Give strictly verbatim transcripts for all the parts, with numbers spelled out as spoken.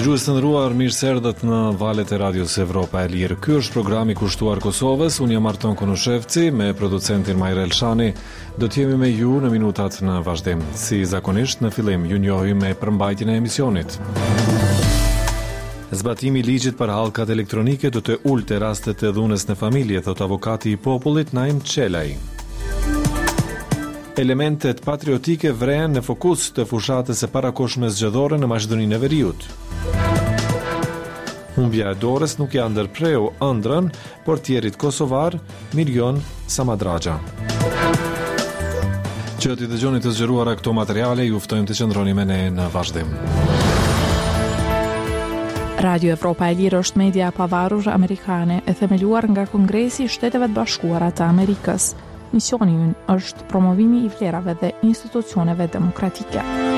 Dëgjues të nderuar, mirë se erdhët në valët e Radios Evropa e Lirë. Ky është programi kushtuar Kosovës. Unë jam Arton Konushevci me producentin Majrel Shani. Do të jemi me ju në minutat në vazhdim. Si zakonisht, në fillim ju njohim me përmbajtjen e emisionit. Zbatimi i ligjit për hallkat elektronike do të ulte rastet e dhunës në familje, thot avokati i popullit Naim Çelaj. Elementet patriotike vrehen në fokus të fushatës së parakohshme zgjedhore në Maqedoninë e Veriut. Humbja e dorës nuk ja ndërpreu ëndrrën portierit kosovar Mirjon Samadraxha. Që të dëgjoni të zgjeruara këto materiale, ju ftojmë të qëndroni me ne në vazhdim. Radio Evropa e Lirë është media e pavarur amerikane e themeluar nga Kongresi i Shteteve të Bashkuara të Amerikës. Misioni ynë është promovimi i vlerave dhe institucioneve demokratike.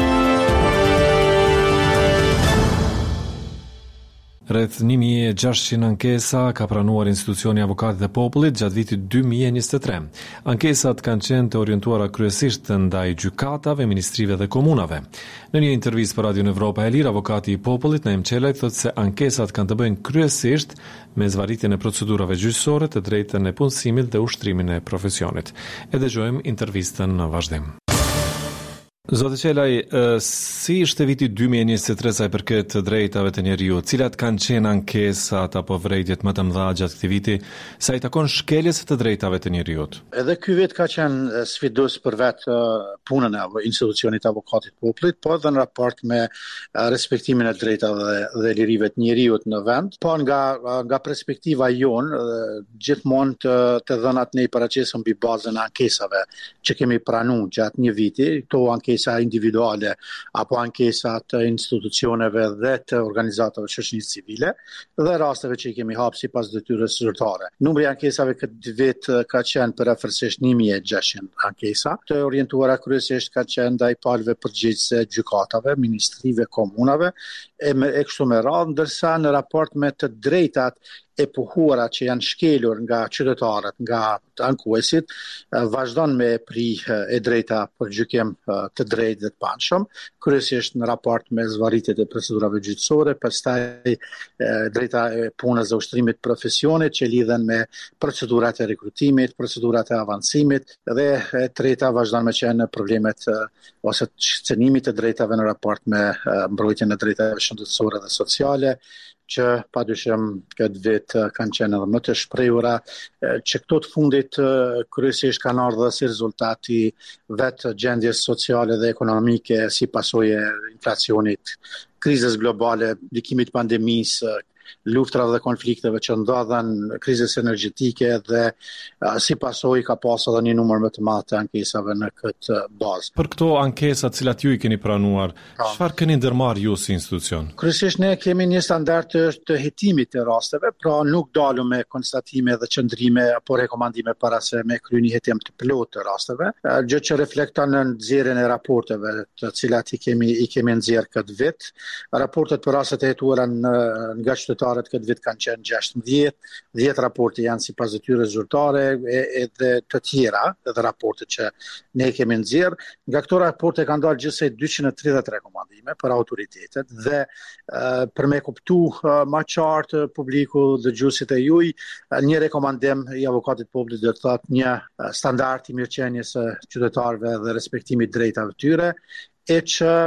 Rreth një mijë e gjashtëqind ankesa ka pranuar institucioni i Avokatit të Popullit gjatë vitit dy mijë e njëzet e tre. Ankesat kanë qenë të orientuara kryesisht ndaj gjykatave, ministrive dhe komunave. Në një intervistë për Radio Evropa e Lirë, avokati i Popullit Naim Çelaj thotë se ankesat kanë të bëjnë kryesisht me zvarritjen e procedurave gjyqësore, të drejtën e punësimit dhe ushtrimin e profesionit. E dëgjojmë intervistën në vazhdim. Zotë Çelaj, si ishte viti dy mijë e njëzet e tre sa i përket drejtave të njeriut? Cilat kanë qenë ankesat apo vërejtjet më të mëdha gjatë këtij viti sa i takon shkeljes së të drejtave të njeriut? Edhe ky vit ka qenë sfidues për vetë punën e institucionit të Avokatit të Popullit, po edhe në raport me respektimin e drejtave dhe, dhe lirive të njeriut në vend. Po nga nga perspektiva jonë, gjithmonë të, të dhënat ne i paraqesëm mbi bazën e ankesave që kemi pranuar gjatë një viti, këto ankesa individuale apo ankesa të institucioneve dhe të organizatave shoqërisë civile dhe rasteve që i kemi hapur sipas detyrës zyrtare. Numri i ankesave këtë vit ka qenë përafërsisht një mijë e gjashtëqind ankesa, të orientuara kryesisht ka qenë ndaj palëve përgjegjëse gjykatave, ministrive, komunave e me e kështu me radhë, ndërsa në raport me të drejtat e pohuara që janë shkelur nga qytetarët, nga ankuesit, vazhdon me pri e drejta për gjykim të drejtë dhe të panshëm, kryesisht në raport me zvarritjet e procedurave gjyqësore, pastaj drejta e punës dhe ushtrimit profesionit që lidhen me procedurat e rekrutimit, procedurat e avancimit dhe e treta vazhdon me qenë problemet ose cënimit të drejtave në raport me mbrojtjen e drejtave shëndetësore dhe sociale, që padyshim këtë vit kanë qenë edhe më të shprehura, që këto të fundit kryesisht kanë ardhur si rezultati vetë gjendjes sociale dhe ekonomike si pasojë e inflacionit, krizës globale, ndikimit pandemisë, luftrave dhe konflikteve që ndodhen, krizës energjetike dhe uh, si pasojë ka pasur edhe një numër më të madh të ankesave në këtë bazë. Për këto ankesa të cilat ju i keni pranuar, çfarë keni ndërmarrë ju si institucion? Kryesisht ne kemi një standard të, të hetimit të rasteve, pra nuk dalu me konstatime dhe qëndrime apo rekomandime para se me kryer një hetim të plotë të rasteve, uh, gjë që reflekton në nxjerrjen e raporteve të cilat i kemi i kemi nxjerrë këtë vit. Raportet për rastet e hetuara nga qytetarët këtë vit kanë qenë gjashtëdhjetë, dhjetë raporte janë sipas detyrës zyrtare edhe të tjera, edhe raporte që ne kemi nxjerrë. Nga këto raporte kanë dalë gjithsej dyqind e tridhjetë rekomandime për autoritetet dhe uh, për me kuptu uh, më qartë publiku dhe dëgjuesit e juaj, uh, një rekomandim i Avokatit të Popullit do të thotë një uh, standard i mirëqenies së qytetarëve dhe respektimit drejtave të tyre, e që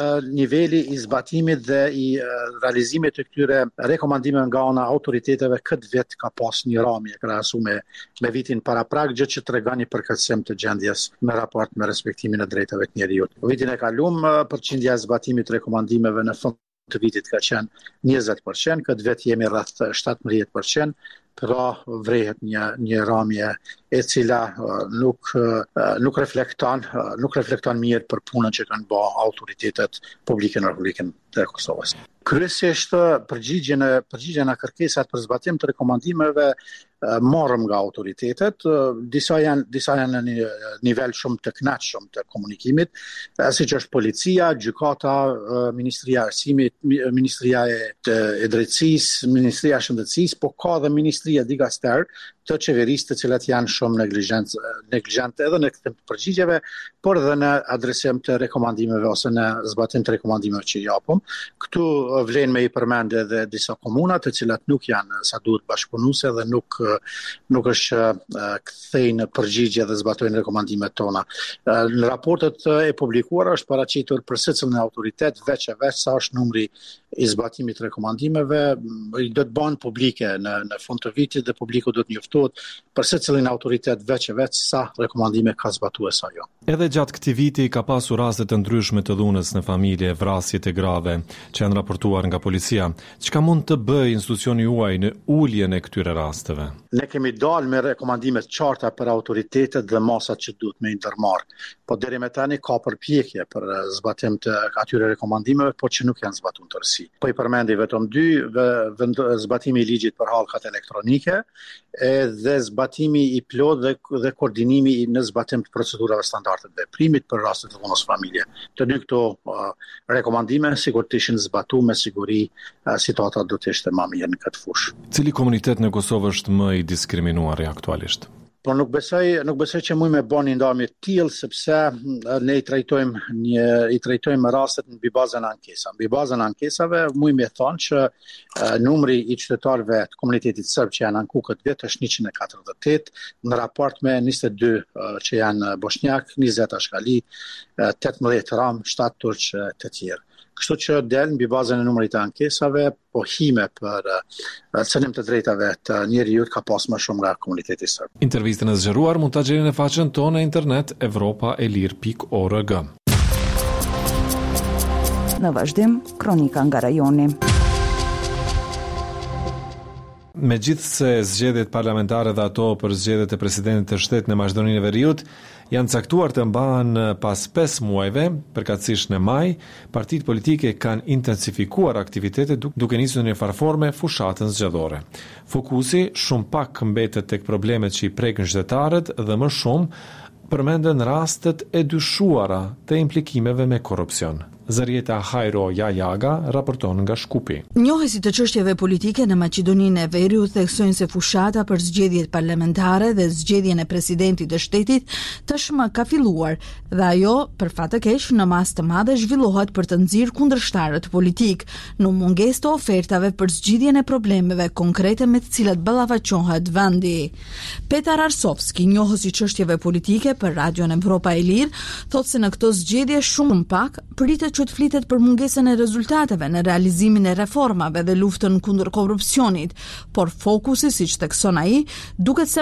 niveli i zbatimit dhe i realizimit të këtyre rekomandimeve nga ana autoriteteve këtë vit ka pas një ramje krahasuar me, me vitin paraprak, gjë që tregon një përkatësim të gjendjes në raport me respektimin e drejtave të njerëzit. Vitin e kaluar përqindja e zbatimit të rekomandimeve në fund të vitit ka qenë njëzet përqind, këtë vit jemi rreth shtatëmbëdhjetë përqind, pra vrehet një një ramje e cila uh, nuk uh, nuk reflekton uh, nuk reflekton mirë për punën që kanë bërë autoritetet publike në Republikën e Kosovës. Kryesisht përgjigjen e përgjigjen e kërkesat për zbatim të rekomandimeve marrëm nga autoritetet, disa janë disa janë në një nivel shumë të kënaqshëm të komunikimit, siç është policia, gjykata, Ministria e Arsimit, Ministria e, e Drejtësisë, Ministria e Shëndetësisë, po ka dhe Ministria Digaster të qeverisë të cilat janë shumë negligjente edhe në këtë përgjigjeve, por edhe në adresim të rekomandimeve ose në zbatim të rekomandimeve që japëm. Këtu vlen me i përmend edhe disa komuna të cilat nuk janë sa duhet bashkëpunuese dhe nuk nuk është kthejnë përgjigje dhe zbatojnë rekomandimet tona. Në raportet e publikuara është paraqitur për secilin autoritet veç e veç sa është numri i zbatimit të rekomandimeve, i do të bëhen publike në në fund të vitit dhe publiku do të njoftohet për secilin autoritet veç e veç sa rekomandime ka zbatuar sa jo. Edhe gjatë këtij viti ka pasur raste të ndryshme të dhunës në familje, vrasje të grave që janë raportuar nga policia. Çka mund të bëjë institucioni juaj në uljen e këtyre rasteve? Ne kemi dalë me rekomandime të qarta për autoritetet dhe masat që duhet me ndërmarr. Po deri me tani ka përpjekje për zbatim të atyre rekomandimeve, por që nuk janë zbatuar tërësi. Po i përmendi vetëm dy, zbatimi i ligjit për hallkat elektronike dhe zbatimi i plot dhe, dhe koordinimi në zbatim të procedurave standarde të veprimit për rastet të dhunës familje. Të dy këto uh, rekomandime sigurt të ishin zbatuar me siguri, uh, situata do të ishte më mirë në këtë fushë. Cili komunitet në Kosovë është më i diskriminuar aktualisht? Por nuk besoj, nuk besoj që mund me bëni ndarje të tillë sepse ne i trajtojmë një i trajtojmë rastet në bazën e ankesa. Mbi bazën e ankesave mund me thonë që uh, numri i qytetarëve të komunitetit serb që janë anku këtë vit është njëqind e katërdhjetë e tetë në raport me njëzet e dy uh, që janë bosnjak, njëzet ashkali, uh, tetëmbëdhjetë ram, shtatë turq uh, të tjerë. Kështu që del mbi bazën e numrit të ankesave, po hime për uh, cënim të drejtave të njerëzit ka pas më shumë nga komuniteti serb. Intervistën e zgjeruar mund ta gjeni në faqen tonë në internet europa e lirë pikë org. Në vazhdim, kronika nga rajoni. Megjithse zgjedhjet parlamentare dhe ato për zgjedhjet e presidentit të shtetit në Maqedoninë e Veriut janë caktuar të mbahen pas pesë muajve, përkatësisht në maj, partitë politike kanë intensifikuar aktivitetet duke nisur në një farforme fushatën zgjedhore. Fokusi shumë pak mbetet tek problemet që i prekin qytetarët dhe më shumë përmenden rastet e dyshuara të implikimeve me korrupsion. Zarieta Hajro Jajaga raporton nga Shkupi. Njohësit të çështjeve politike në Maqedoninë e Veriut theksojnë se fushata për zgjedhjet parlamentare dhe zgjedhjen e presidentit të shtetit tashmë ka filluar dhe ajo për fat të keq në masë të madhe zhvillohet për të nxjerrë kundërshtarët politik në mungesë të ofertave për zgjidhjen e problemeve konkrete me të cilat ballafaqohet vendi. Petar Arsovski, njohës i çështjeve politike për Radion Evropa e Lirë, thotë se në këto zgjedhje shumë pak pritet që të flitet për mungesën e rezultateve në realizimin e reformave dhe luftën kundër korrupsionit, por fokusi, siç thekson ai, duket se